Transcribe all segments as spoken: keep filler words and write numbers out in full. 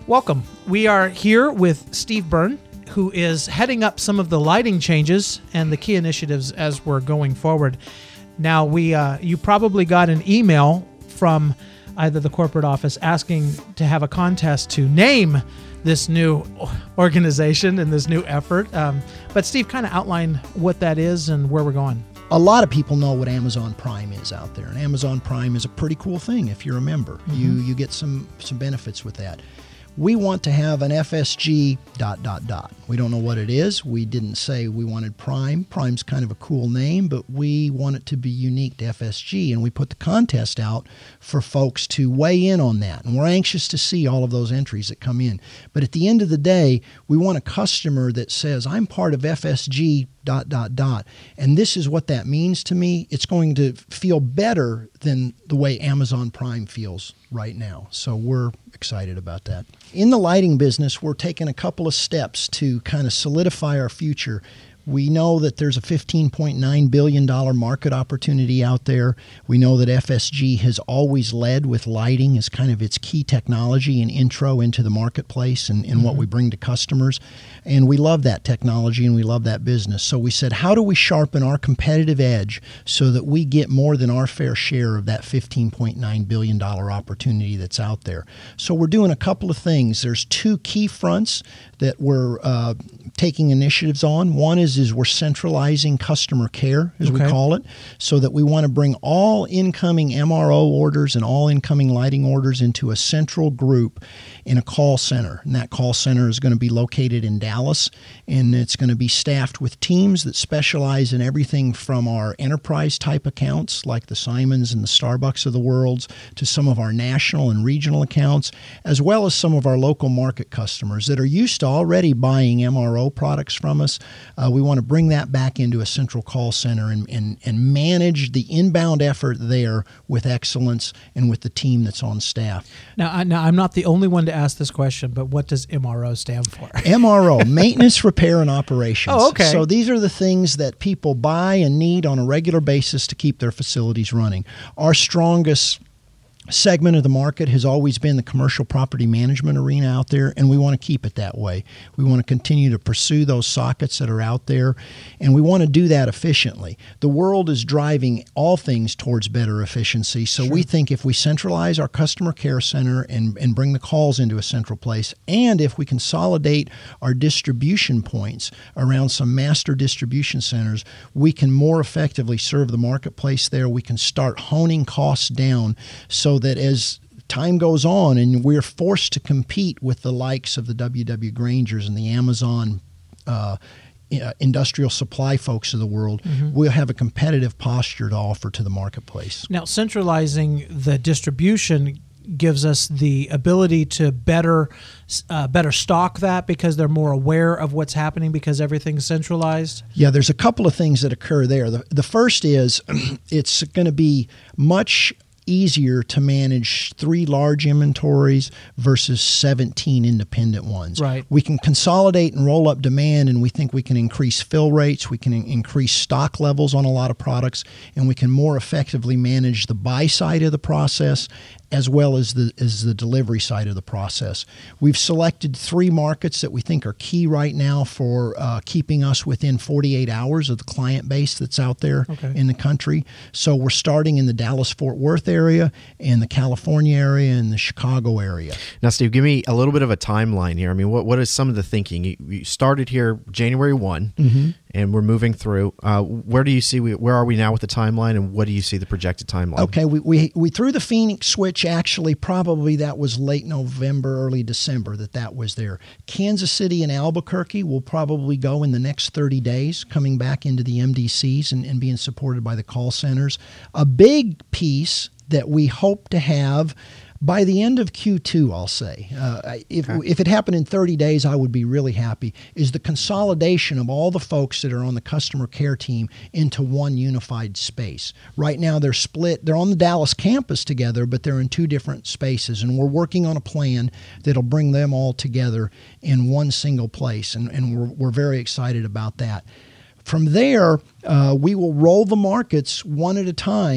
Welcome. We are here with Steve Byrne, who is heading up some of the lighting changes and the key initiatives as we're going forward. Now, we uh, you probably got an email from either the corporate office asking to have a contest to name this new organization and this new effort. Um, but Steve, kind of outline what that is and where we're going. A lot of people know what Amazon Prime is out there, and Amazon Prime is a pretty cool thing if you're a member. Mm-hmm. You you get some some benefits with that. We want to have an F S G dot, dot, dot. We don't know what it is. We didn't say we wanted Prime. Prime's kind of a cool name, but we want it to be unique to F S G, and we put the contest out for folks to weigh in on that. And we're anxious to see all of those entries that come in. But at the end of the day, we want a customer that says, I'm part of F S G dot, dot, dot, and this is what that means to me. It's going to feel better than the way Amazon Prime feels right now. So we're excited about that. In the lighting business, we're taking a couple of steps to kind of solidify our future. We know that there's a fifteen point nine billion dollars market opportunity out there. We know that F S G has always led with lighting as kind of its key technology and intro into the marketplace and, and mm-hmm. what we bring to customers. And we love that technology and we love that business. So we said, how do we sharpen our competitive edge so that we get more than our fair share of that fifteen point nine billion dollars opportunity that's out there? So we're doing a couple of things. There's two key fronts that we're uh, taking initiatives on. One is is we're centralizing customer care, as okay. we call it, so that we want to bring all incoming M R O orders and all incoming lighting orders into a central group in a call center. And that call center is going to be located in Dallas, and it's going to be staffed with teams that specialize in everything from our enterprise-type accounts, like the Simons and the Starbucks of the world, to some of our national and regional accounts, as well as some of our local market customers that are used to already buying M R O products from us. Uh, we want to bring that back into a central call center and, and, and manage the inbound effort there with excellence and with the team that's on staff. Now, I, now I'm not the only one to ask this question, but what does M R O stand for? M R O, Maintenance, Repair, and Operations. Oh, okay. So these are the things that people buy and need on a regular basis to keep their facilities running. Our strongest segment of the market has always been the commercial property management arena out there, and we want to keep it that way. We want to continue to pursue those sockets that are out there, and we want to do that efficiently. The world is driving all things towards better efficiency, so sure. we think if we centralize our customer care center and, and bring the calls into a central place, and if we consolidate our distribution points around some master distribution centers, we can more effectively serve the marketplace there. We can start honing costs down so So that as time goes on and we're forced to compete with the likes of the W W Grangers and the Amazon uh, industrial supply folks of the world, mm-hmm. we'll have a competitive posture to offer to the marketplace. Now, centralizing the distribution gives us the ability to better uh, better stock that because they're more aware of what's happening because everything's centralized? Yeah, there's a couple of things that occur there. The, the first is it's going to be much easier to manage three large inventories versus seventeen independent ones. Right. We can consolidate and roll up demand, and we think we can increase fill rates, we can in- increase stock levels on a lot of products, and we can more effectively manage the buy side of the process as well as the as the delivery side of the process. We've selected three markets that we think are key right now for uh, keeping us within forty-eight hours of the client base that's out there okay. in the country. So we're starting in the Dallas-Fort Worth area, and the California area, and the Chicago area. Now, Steve, give me a little bit of a timeline here. I mean, what what is some of the thinking? You, you started here January first, mm-hmm. and we're moving through. Uh, where do you see, we, where are we now with the timeline, and what do you see the projected timeline? Okay, we, we, we threw the Phoenix switch, actually, probably that was late November, early December that that was there. Kansas City and Albuquerque will probably go in the next thirty days, coming back into the M D Cs and, and being supported by the call centers. A big piece that we hope to have by the end of Q two, I'll say, uh, if okay. if it happened in thirty days, I would be really happy, is the consolidation of all the folks that are on the customer care team into one unified space. Right now, they're split. They're on the Dallas campus together, but they're in two different spaces, and we're working on a plan that'll bring them all together in one single place, and, and we're, we're very excited about that. From there, uh, we will roll the markets one at a time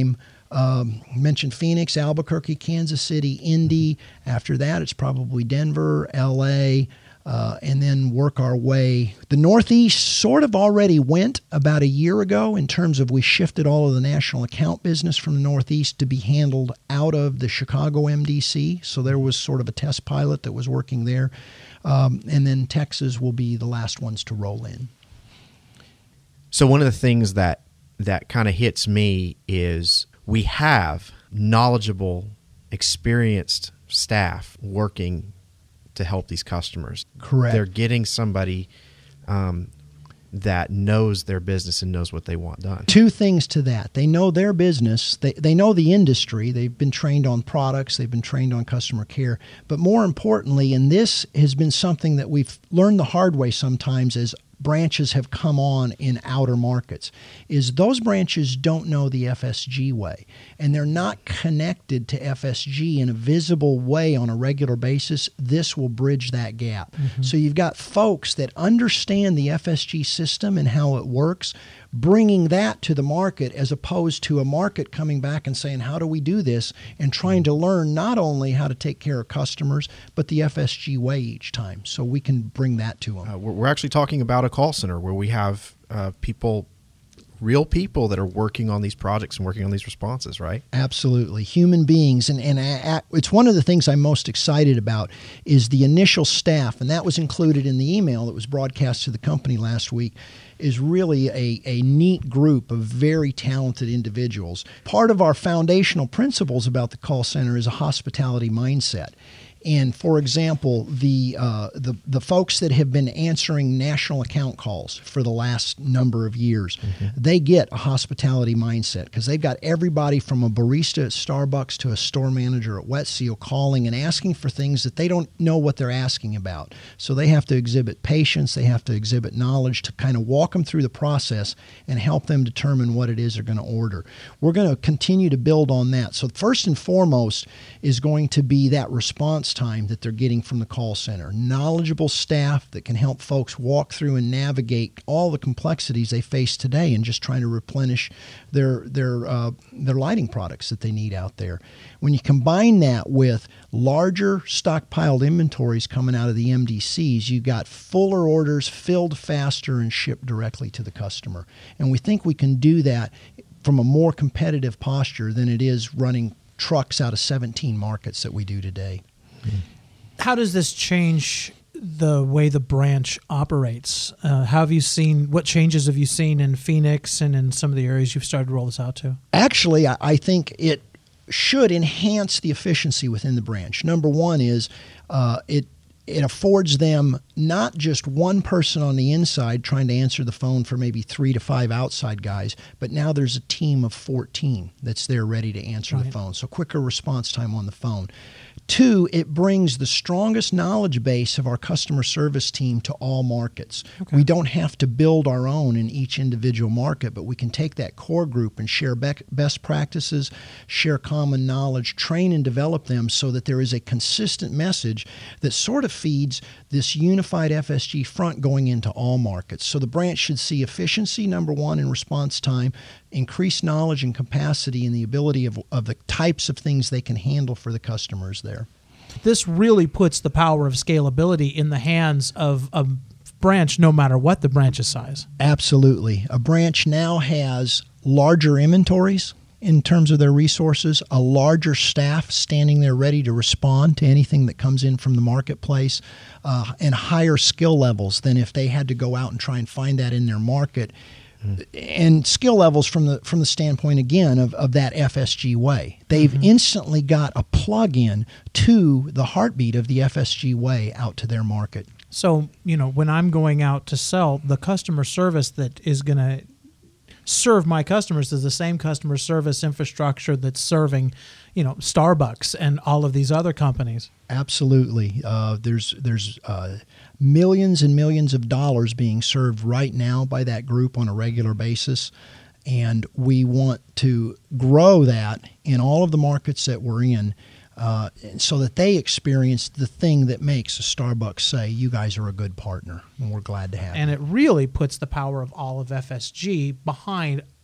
Um, mentioned Phoenix, Albuquerque, Kansas City, Indy. After that, it's probably Denver, L A, uh, and then work our way. The Northeast sort of already went about a year ago in terms of we shifted all of the national account business from the Northeast to be handled out of the Chicago M D C. So there was sort of a test pilot that was working there. Um, and then Texas will be the last ones to roll in. So one of the things that that kind of hits me is we have knowledgeable, experienced staff working to help these customers. Correct. They're getting somebody um, that knows their business and knows what they want done. Two things to that. They know their business. They, they know the industry. They've been trained on products. They've been trained on customer care. But more importantly, and this has been something that we've learned the hard way sometimes as branches have come on in outer markets, is those branches don't know the F S G way, and they're not connected to F S G in a visible way on a regular basis. This will bridge that gap. Mm-hmm. So you've got folks that understand the F S G system and how it works, bringing that to the market as opposed to a market coming back and saying, how do we do this? And trying to learn not only how to take care of customers, but the F S G way each time. So we can bring that to them. Uh, we're, we're actually talking about a call center where we have uh, people, real people that are working on these projects and working on these responses, right? Absolutely. Human beings. And, and a, it's one of the things I'm most excited about is the initial staff, and that was included in the email that was broadcast to the company last week, is really a, a neat group of very talented individuals. Part of our foundational principles about the call center is a hospitality mindset. And for example, the, uh, the the folks that have been answering national account calls for the last number of years, mm-hmm. they get a hospitality mindset because they've got everybody from a barista at Starbucks to a store manager at Wet Seal calling and asking for things that they don't know what they're asking about. So they have to exhibit patience, they have to exhibit knowledge to kind of walk them through the process and help them determine what it is they're going to order. We're going to continue to build on that. So first and foremost is going to be that response time that they're getting from the call center. Knowledgeable staff that can help folks walk through and navigate all the complexities they face today and just trying to replenish their their uh, their lighting products that they need out there. When you combine that with larger stockpiled inventories coming out of the M D Cs, you got fuller orders filled faster and shipped directly to the customer. And we think we can do that from a more competitive posture than it is running trucks out of seventeen markets that we do today. How does this change the way the branch operates? Uh, how have you seen, what changes have you seen in Phoenix and in some of the areas you've started to roll this out to? Actually, I, I think it should enhance the efficiency within the branch. Number one is uh, it it affords them not just one person on the inside trying to answer the phone for maybe three to five outside guys, but now there's a team of fourteen that's there ready to answer right. the phone. So quicker response time on the phone. Two, it brings the strongest knowledge base of our customer service team to all markets. Okay. We don't have to build our own in each individual market, but we can take that core group and share be- best practices, share common knowledge, train and develop them so that there is a consistent message that sort of feeds this unified F S G front going into all markets. So the branch should see efficiency, number one, in response time, increased knowledge and capacity and the ability of, of the types of things they can handle for the customers there. This really puts the power of scalability in the hands of a branch, no matter what the branch's size. Absolutely. A branch now has larger inventories in terms of their resources, a larger staff standing there ready to respond to anything that comes in from the marketplace, uh, and higher skill levels than if they had to go out and try and find that in their market. And skill levels from the from the standpoint, again, of, of that F S G way. They've mm-hmm. instantly got a plug-in to the heartbeat of the F S G way out to their market. So, you know, when I'm going out to sell, the customer service that is going to serve my customers is the same customer service infrastructure that's serving, you know, Starbucks and all of these other companies. Absolutely. Uh, there's there's uh, millions and millions of dollars being served right now by that group on a regular basis, and we want to grow that in all of the markets that we're in, uh, so that they experience the thing that makes a Starbucks say, you guys are a good partner, and we're glad to have you. And it really puts the power of all of F S G behind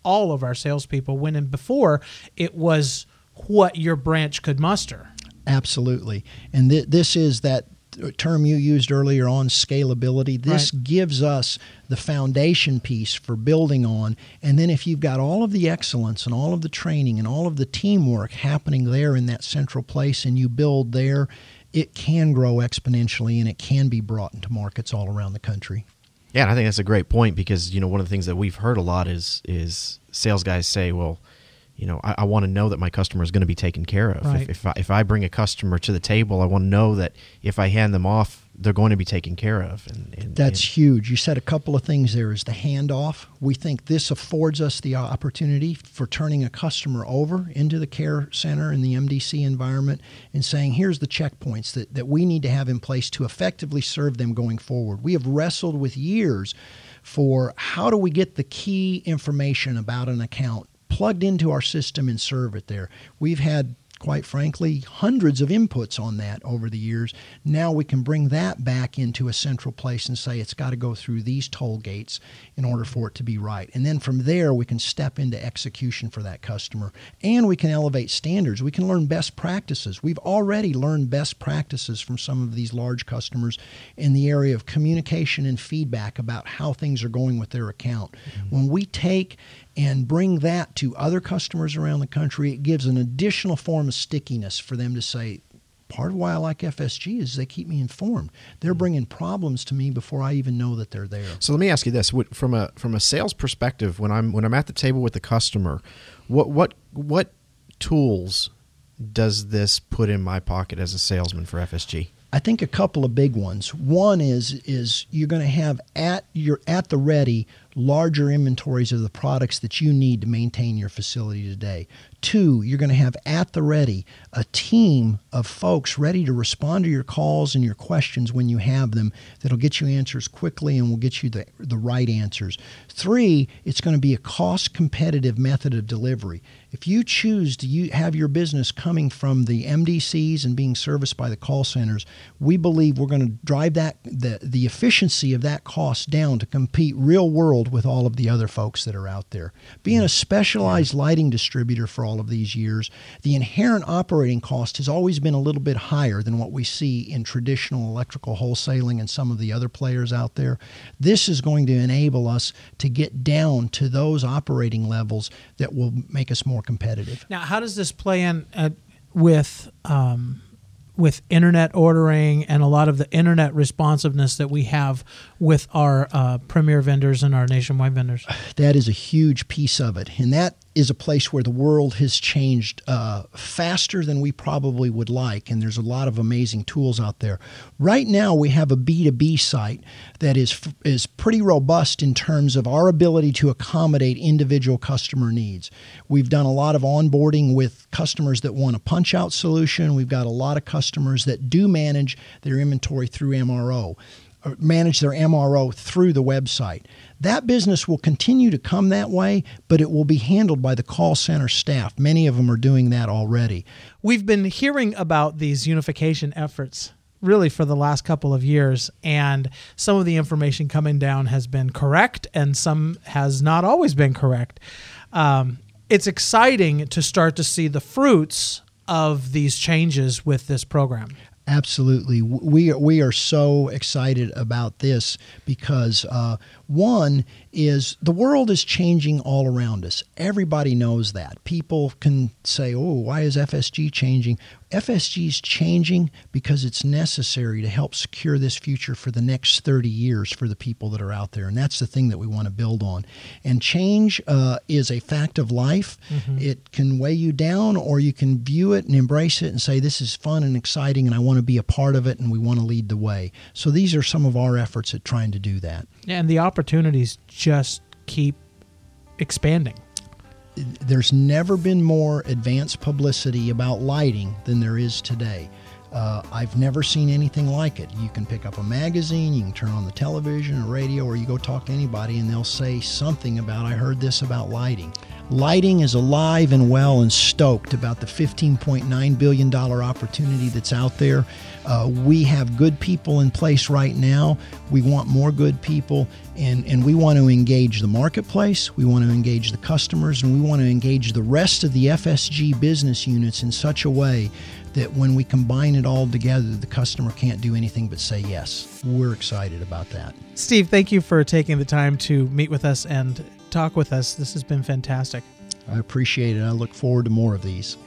all of our salespeople, when in before it was what your branch could muster. Absolutely. And th- this is that term you used earlier on, scalability. This Right. gives us the foundation piece for building on. And then if you've got all of the excellence and all of the training and all of the teamwork happening there in that central place and you build there, it can grow exponentially and it can be brought into markets all around the country. Yeah, and I think that's a great point because, you know, one of the things that we've heard a lot is is sales guys say, well, you know, I, I want to know that my customer is going to be taken care of. Right. If, if, I, if I bring a customer to the table, I want to know that if I hand them off, they're going to be taken care of. And, and That's and, huge. You said a couple of things there is the handoff. We think this affords us the opportunity for turning a customer over into the care center in the M D C environment and saying, here's the checkpoints that, that we need to have in place to effectively serve them going forward. We have wrestled with years for how do we get the key information about an account plugged into our system and serve it there. We've had, quite frankly, hundreds of inputs on that over the years. Now we can bring that back into a central place and say it's got to go through these toll gates in order for it to be right. And then from there, we can step into execution for that customer. And we can elevate standards. We can learn best practices. We've already learned best practices from some of these large customers in the area of communication and feedback about how things are going with their account. Mm-hmm. When we take and bring that to other customers around the country, it gives an additional form of stickiness for them to say, part of why I like F S G is they keep me informed. They're bringing problems to me before I even know that they're there. So let me ask you this: from a from a sales perspective, when I'm when I'm at the table with the customer, what what what tools does this put in my pocket as a salesman for F S G? I think a couple of big ones. One is is you're going to have at your at the ready larger inventories of the products that you need to maintain your facility today. Two, you're going to have at the ready a team of folks ready to respond to your calls and your questions when you have them that'll get you answers quickly and will get you the, the right answers. Three, it's going to be a cost competitive method of delivery. If you choose to you have your business coming from the M D Cs and being serviced by the call centers, we believe we're going to drive that the, the efficiency of that cost down to compete real world with all of the other folks that are out there. Being a specialized lighting distributor for all of these years, the inherent operating cost has always been a little bit higher than what we see in traditional electrical wholesaling and some of the other players out there. This is going to enable us to get down to those operating levels that will make us more competitive. Now, how does this play in uh, with um, with internet ordering and a lot of the internet responsiveness that we have with our uh, premier vendors and our nationwide vendors? That is a huge piece of it, and that is a place where the world has changed uh, faster than we probably would like, and there's a lot of amazing tools out there. Right now, we have a B two B site that is is pretty robust in terms of our ability to accommodate individual customer needs. We've done a lot of onboarding with customers that want a punch-out solution. We've got a lot of customers that do manage their inventory through M R O. Manage their M R O through the website. That business will continue to come that way, but it will be handled by the call center staff. Many of them are doing that already. We've been hearing about these unification efforts really for the last couple of years, and some of the information coming down has been correct and some has not always been correct. Um, it's exciting to start to see the fruits of these changes with this program. Absolutely. We are, we are so excited about this because, uh, one, is the world is changing all around us. Everybody knows that. People can say, oh, why is F S G changing? F S G is changing because it's necessary to help secure this future for the next thirty years for the people that are out there. And that's the thing that we want to build on. And change uh, is a fact of life. Mm-hmm. It can weigh you down, or you can view it and embrace it and say, this is fun and exciting and I want to be a part of it and we want to lead the way. So these are some of our efforts at trying to do that. And the opportunities just keep expanding. There's never been more advanced publicity about lighting than there is today. Uh, I've never seen anything like it. You can pick up a magazine, you can turn on the television or radio, or you go talk to anybody and they'll say something about, I heard this about lighting. Lighting is alive and well and stoked about the fifteen point nine billion dollars opportunity that's out there. Uh, we have good people in place right now. We want more good people, and, and we want to engage the marketplace. We want to engage the customers, and we want to engage the rest of the F S G business units in such a way that when we combine it all together, the customer can't do anything but say yes. We're excited about that. Steve, thank you for taking the time to meet with us and talk with us. This has been fantastic. I appreciate it. I look forward to more of these.